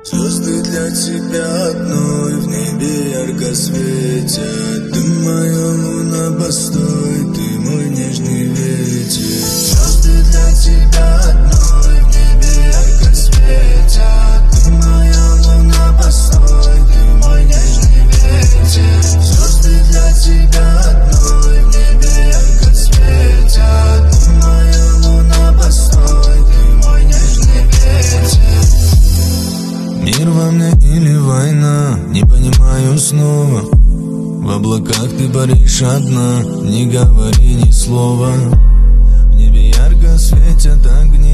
Звезды для тебя одной в небе ярко светят. Ты моя луна, постой, ты мой нежный ветер. Звезды для тебя одной в небе ярко светят. Ты моя луна, постой, ты мой нежный ветер. Звезды для тебя одной в небе ярко светят. Ты моя луна, постой, ты мой нежный ветер. Мир во мне или война, не понимаю снова. В облаках ты паришь одна, не говори ни слова. В небе ярко светят огни.